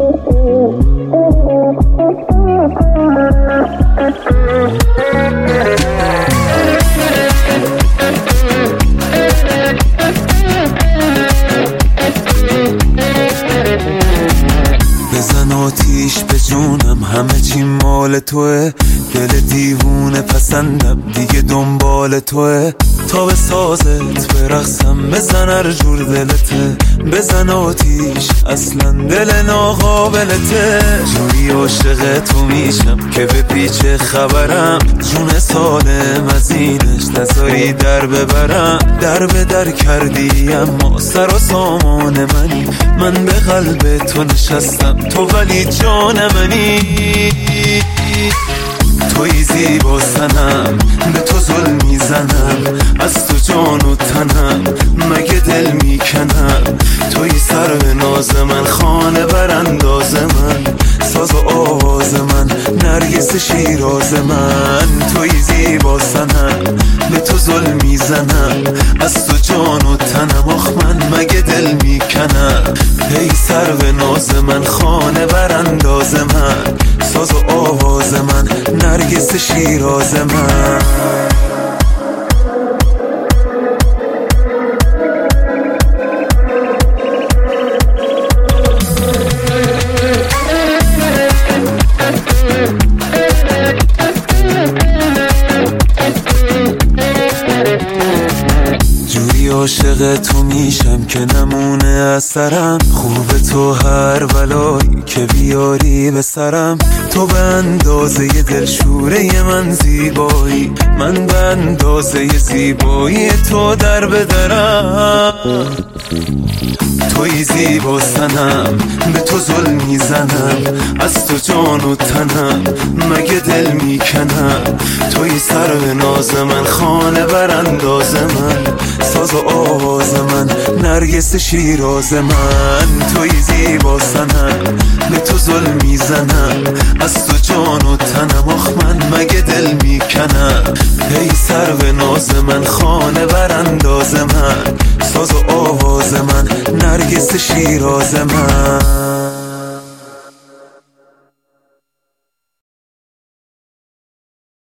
بزن آتیش به جونم، همه چی مال توه. دل دیوونه پسندم، دیگه دنبال توه. تا به سازت برقصم، بزن هر جور دلته. بزن آتیش، اصلا دل ناقابلته. جوری عاشق تو میشم که به پیچ خبرم. جون سالم از اینش نذاری در ببرم. در به در کردی اما سر و سامان منی. من به قلب تو نشستم، تو ولی جان منی. توی زیبا سنم، به تو ظلم میزنم. از تو جان و تنم، مگه دل میکنم. توی سر به ناز من، خانه برانداز من. ساز و آواز من، نرگس شیراز من. توی زیبا سنم، به تو ظلم میزنم. از تو جان و تنم، آخ من مگه دل میکنم. ای سر به ناز من، خانه برانداز من. ساز و آواز من، نرگس شیراز من. جوری عاشق تو میشم که نمونه از سرم. خوب تو هر بلایی که بیاری به سرم. تو به اندازه دلشوره من زیبایی. من به اندازه زیبایی تو در بدرم. توی زیبا سنم، به تو ظلم میزنم. از تو جان و تنم، مگه دل میکنم. توی سر به ناز من، خانه برانداز من. ساز و آواز من، نرگس شیراز من. توی زیبا سنم، به تو ظلم میزنم. از تو جان و تنم، آخ من مگه دل میکنم. ای سر به ناز من، خانه برانداز من. ساز و آواز من، نرگس شیراز من.